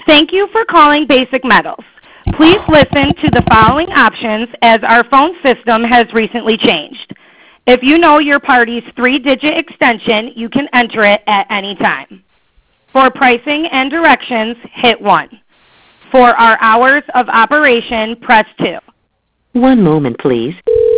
Thank you for calling Basic Metals. Please listen to the following options as our phone system has recently changed. If you know your party's 3-digit extension, you can enter it at any time. For pricing and directions, hit 1. For our hours of operation, press 2. One moment, please.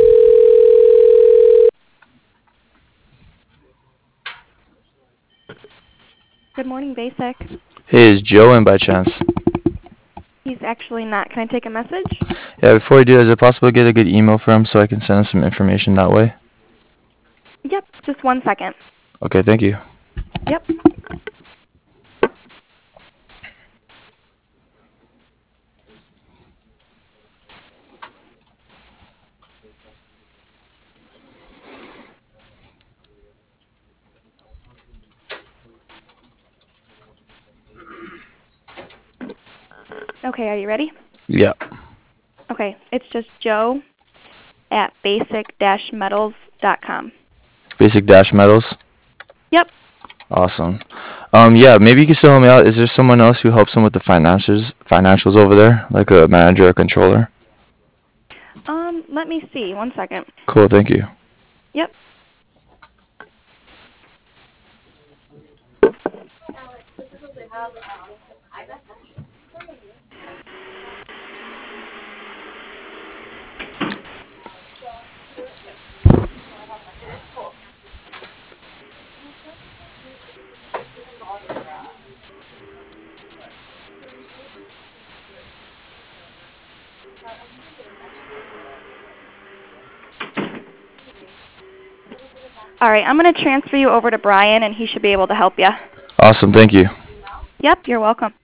Good morning, Basic. Hey, is Joe in by chance? He's actually not. Can I take a message? Yeah, before we do, is it possible to get a good email for him so I can send him some information that way? Yep, just 1 second. Okay, thank you. Yep. Okay, are you ready? Yeah. Okay, it's just Joe at basic-metals.com. Basic-metals? Yep. Awesome. Yeah, maybe you can still help me out. Is there someone else who helps him with the financials over there, like a manager or controller? Let me see. 1 second. Cool, thank you. Yep. All right, I'm going to transfer you over to Brian, and he should be able to help you. Awesome, thank you. Yep, you're welcome.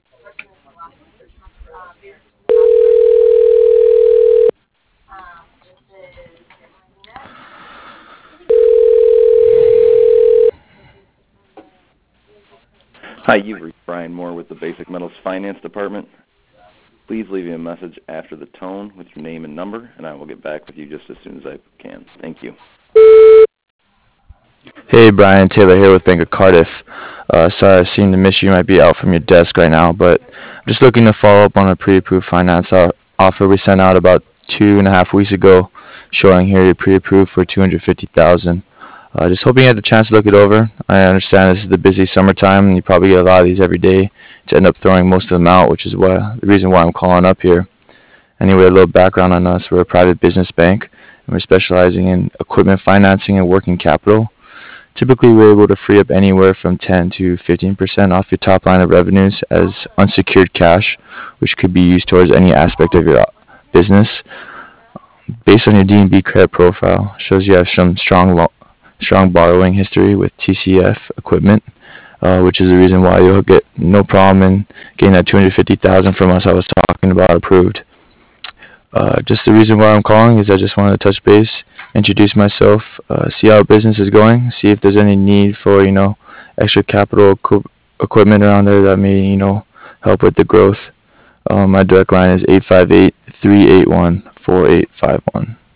Hi, you've reached Brian Moore with the Basic Metals Finance Department. Please leave me a message after the tone with your name and number, and I will get back with you just as soon as I can. Thank you. Hey, Brian, Taylor here with Bank of Cardiff. Sorry, I seem to miss you. You might be out from your desk right now, but I'm just looking to follow up on a pre-approved finance offer we sent out about 2.5 weeks ago, showing here you're pre-approved for $250,000. Just hoping you had the chance to look it over. I understand this is the busy summertime, and you probably get a lot of these every day to end up throwing most of them out, which is the reason why I'm calling up here. Anyway, a little background on us. We're a private business bank, and we're specializing in equipment financing and working capital. Typically, we're able to free up anywhere from 10 to 15% off your top line of revenues as unsecured cash, which could be used towards any aspect of your business. Based on your D&B credit profile, shows you have some strong borrowing history with TCF equipment, which is the reason why you'll get no problem in getting that $250,000 from us I was talking about approved. Just the reason why I'm calling is I just wanted to touch base, introduce myself, see how business is going, see if there's any need for, extra capital equipment around there that may, help with the growth. My direct line is 858-381-4851.